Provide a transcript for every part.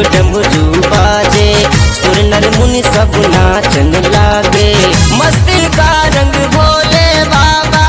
डमरू बाजे, सुर नर मुनि सब नाचन लागे। मस्ती का रंग भोले बाबा,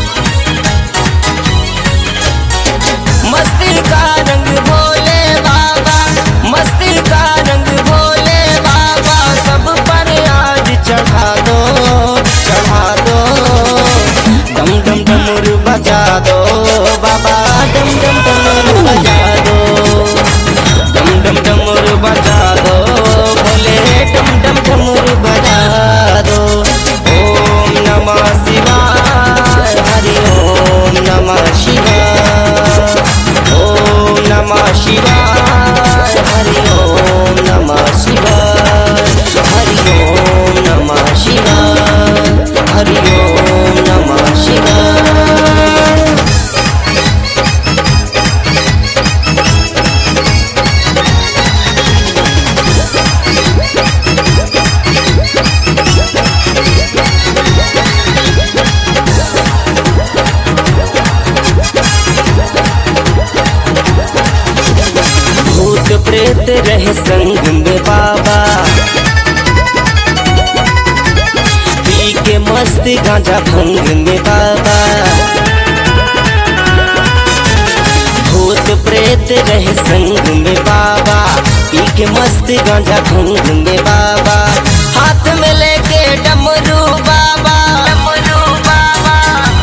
मस्ती का रंग भोले बाबा, मस्ती का रंग भोले बाबा। सब पर आज चढ़ा दो, चढ़ा दो। डम डम डमरू बजा दो बाबा, डम डम डमरू बजा दो। डम डम डमरू बजा दो भोले, डम डम डमरू बजा दो। ओम नमः शिवाय, हरि ओम नमः शिवाय। ओम नमः शिवाय, हरि ओम नमः शिवाय। हरि ओम नमः शिवाय, हरि ओम नमः शिवाय। भूत प्रेत रहे संग में बाबा, पी के मस्त गांजा भंग में बाबा। भूत प्रेत रहे संग में बाबा, पी के मस्त गांजा भंग में बाबा। हाथ में लेके डमरू बाबा, डमरू बाबा।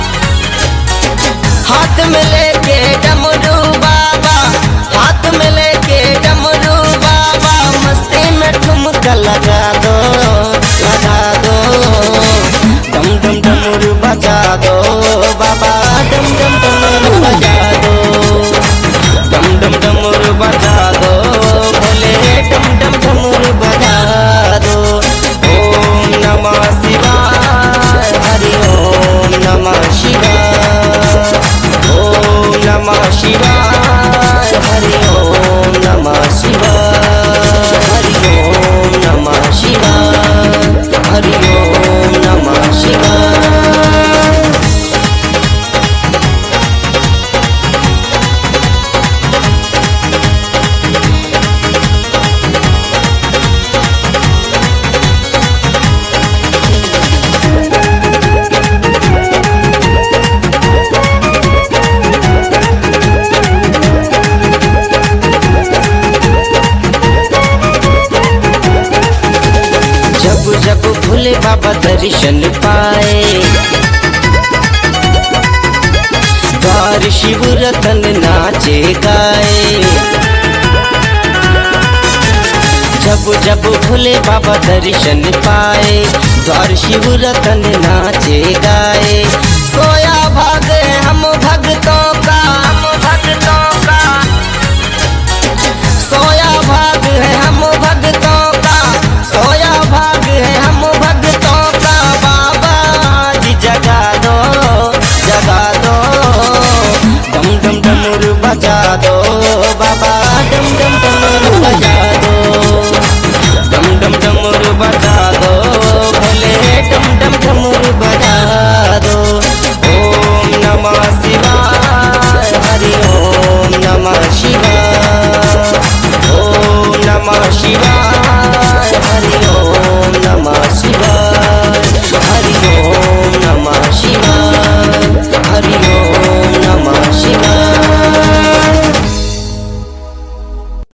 हाथ में लेके डमरू बाबा, हाथ में लेके डमरू बाबा। मस्ती में ठुमका लगा दो, लगा दो। डम डम डमरू बजा दो बाबा, डम डम डमरू बजा दो। डम डम डमरू बजा दो भोले, डम डम डमरू बजा दो। ओम नमः शिवाय, हरि ओम नमः शिवाय। ओम नमः शिवाय, हरि ओम नमः शिवाय। हरि ओम नमः शिवाय, हरि ओम नमः शिवाय। जब जब भोले बाबा दर्शन पाए, द्वार शिव रतन नाचे गाए। जब जब भोले बाबा दर्शन पाए, द्वार शिव रतन नाचे गाए। सोया भागे हम भक्तों का, हम भक्तों का।